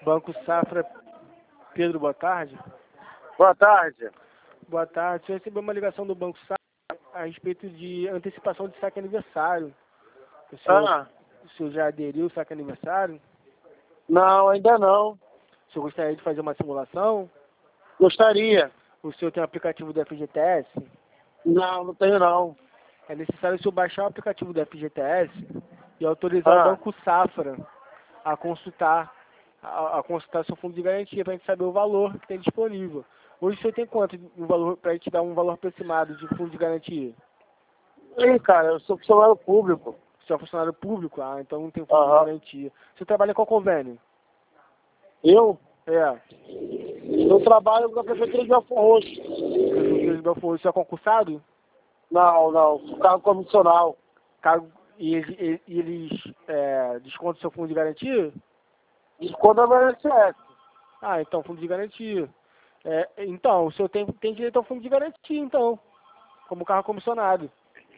Banco Safra, Pedro, boa tarde. Boa tarde. Boa tarde. O senhor recebeu uma ligação do Banco Safra a respeito de antecipação de saque aniversário. O senhor já aderiu ao saque aniversário? Não, ainda não. O senhor gostaria de fazer uma simulação? Gostaria. O senhor tem um aplicativo do FGTS? Não, não tenho não. É necessário o senhor baixar o aplicativo do FGTS e autorizar o Banco Safra a consultar seu fundo de garantia para a gente saber o valor que tem disponível. Hoje o senhor tem quanto no valor para a gente dar um valor aproximado de fundo de garantia? Ih, cara, eu sou funcionário público. O senhor é funcionário público? Ah, então não tem fundo de garantia. O senhor trabalha com qual convênio? Eu? É. Eu trabalho com a Prefeitura de Belford Roxo. Prefeitura de Belford Roxo. O senhor é concursado? Não, sou cargo comissional. E eles descontam o seu fundo de garantia? Desconto da INSS. Ah, então, fundo de garantia. Então, o senhor tem direito ao fundo de garantia, então, como carro comissionado.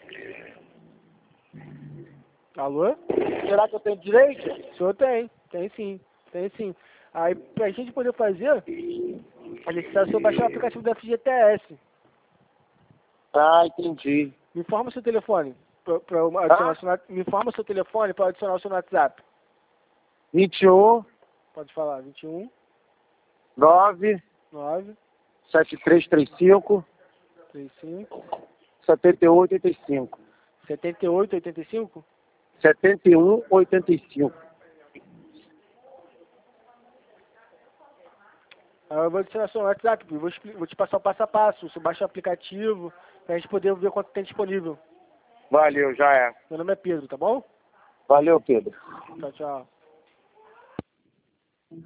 Alô? Será que eu tenho direito? O senhor tem sim, tem sim. Aí, pra gente poder fazer, é necessário o senhor baixar o aplicativo da FGTS. Ah, entendi. Me informa o seu telefone, me informa o seu telefone para adicionar o seu no WhatsApp. 21 Pode falar, 21 9 9 7335 35 7885 78 85. 7185. Eu vou adicionar seu WhatsApp, vou te passar o passo a passo. Você baixa o aplicativo pra gente poder ver quanto tem disponível. Valeu, já é. Meu nome é Pedro, tá bom? Valeu, Pedro. Tchau, tchau.